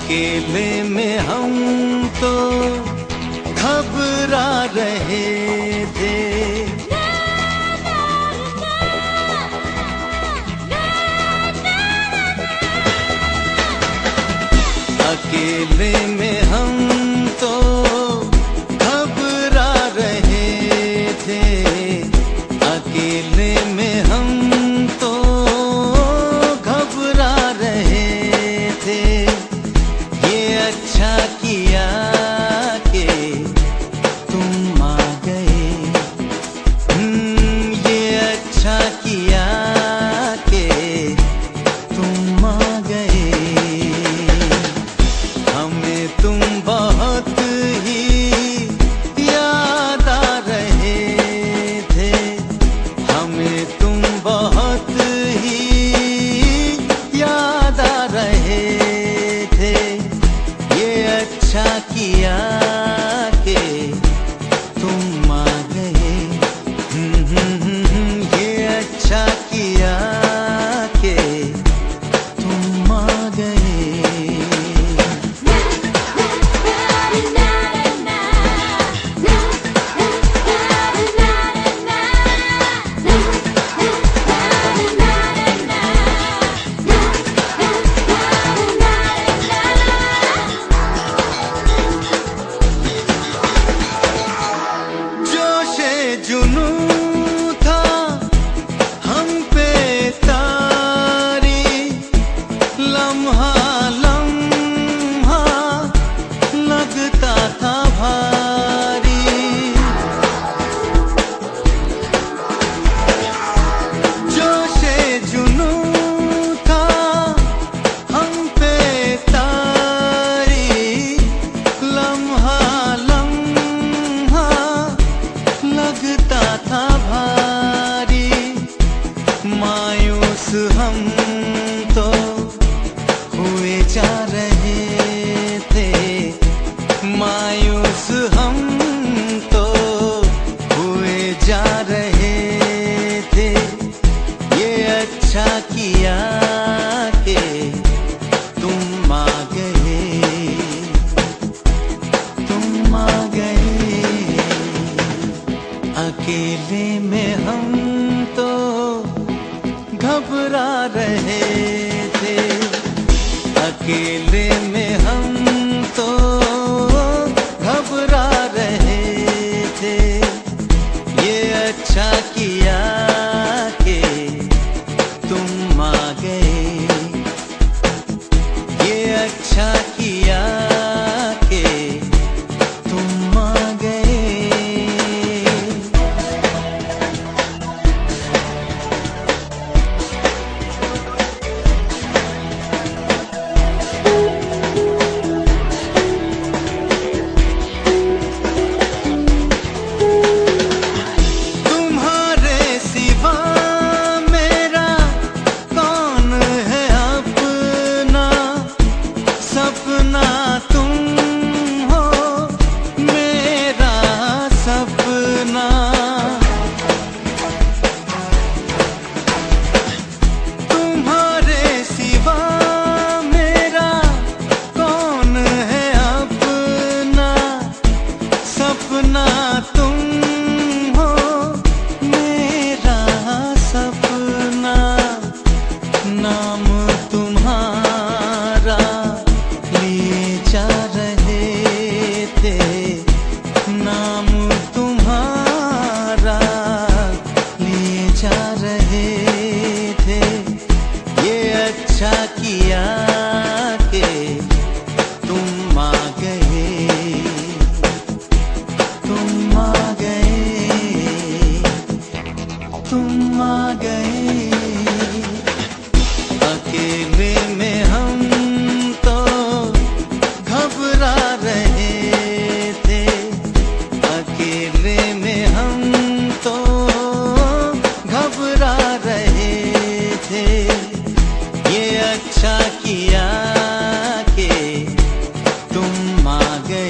अकेले में हम तो घबरा रहे थे। अकेले में हम तो घबरा रहे थे। अकेले में हम तो घबरा रहे थे। ये अच्छा किया कि तुम आ गए। ये अच्छा किया कि तुम आ गए। हमें तुम बहुत ही याद आ रहे थे। हमें तुम बहुत ही याद आ रहे थे। ये अच्छा किया कि तुम आ गए। ये अच्छा किया कि तुम आ गए। जुनू था हम पे तारी। लम्हा लम्हा लगता था भारी। जोशे जुनू था हम पे तारी। लम्हा लगता था भारी। मायूस हम तो हुए जा रहे थे। मायूस हम तो हुए जा रहे थे। ये अच्छा किया कि तुम आ गए। तुम आ गए। अकेले में हम तो घबरा रहे थे। अकेले में हम तो घबरा रहे थे। ये अच्छा किया कि तुम आ गए। ये अच्छा किया कि तुम आ गए। सपना तुम हो मेरा सपना। तुम्हारे सिवा मेरा कौन है अपना। सपना तुम हो मेरा सपना। नाम तुम्हारा लिए जा रहे थे। नाम तुम्हारा लिए जा रहे थे। ये अच्छा किया कि तुम आ गए। तुम आ गए। तुम आ गए। अकेले में हम तो घबरा रहे थे। अकेले में हम तो घबरा रहे थे। ये अच्छा किया कि तुम आ गए।